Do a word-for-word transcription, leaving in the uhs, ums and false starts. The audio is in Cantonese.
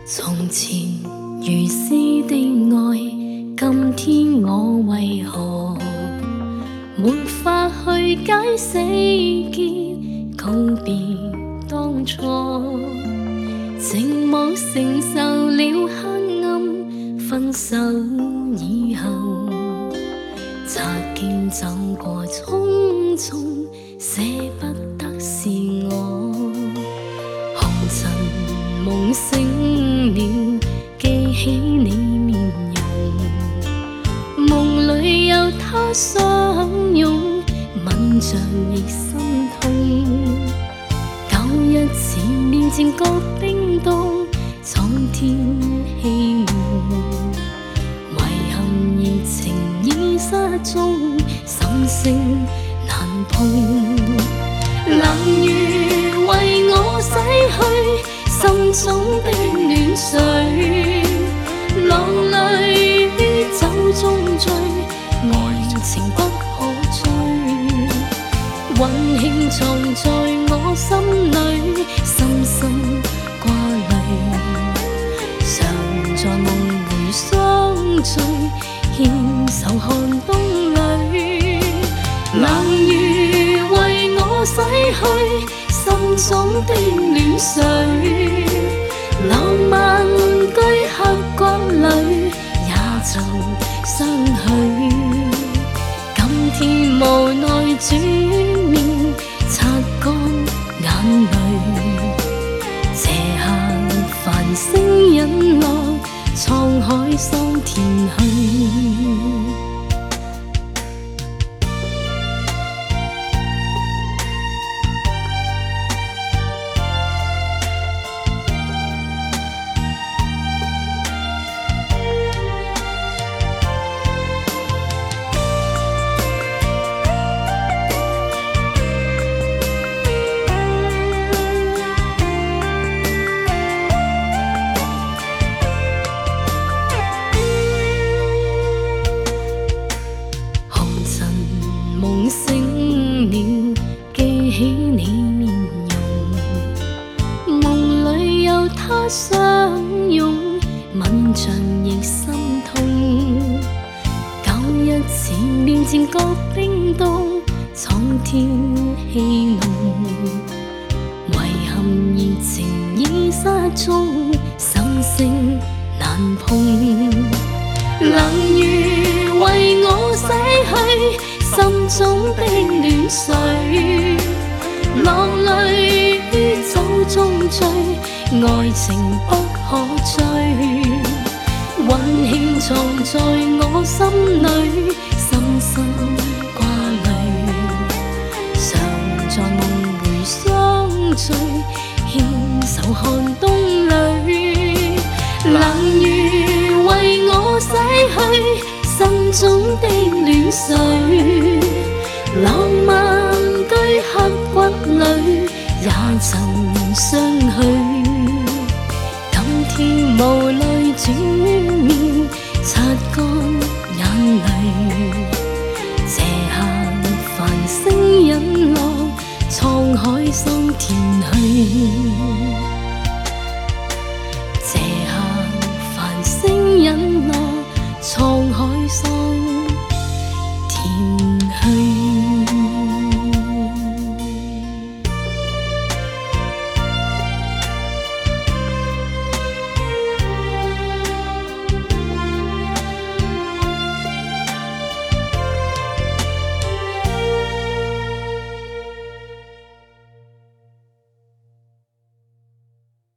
從前如斯的愛，今天我為何沒法去解釋結告別當初？寂寞承受了黑暗，分手以後，擦肩走過匆匆，捨不得是我。紅塵夢醒了，記起你面容，夢裏有他相擁，吻着亦心痛。舊日似面漸覺冰凍，蒼天氣悶，遺憾熱情已失蹤，心聲難碰。冷雨為我洗去心中的暖水，浪淚於酒中醉，愛情不可追。溫馨藏在我心裏，深深掛慮，常在夢回相聚，牽手看冬裏。冷雨為我洗去心中的暖水，浪漫居刻骨裏，也曾相許。今天無奈轉面，擦乾眼淚，斜下繁星隱落滄海桑田去。夢醒了，記起你面容，夢裏有他相擁，吻着亦心痛。舊日似面漸覺冰凍，蒼天氣濃，遺憾熱情已失蹤，心聲難碰。冷雨為我洗去心中的暖水，浪淚於酒中醉，愛情不可追。溫馨藏在我心裏，深深掛慮，常在夢回相聚，牽手看冬裏。冷雨為我洗去心中的暖水，浪漫居刻骨裏，也曾相許。今天無淚轉面，擦乾眼淚，斜下繁星隱落滄海桑田去。斜下繁星隱落滄海桑田。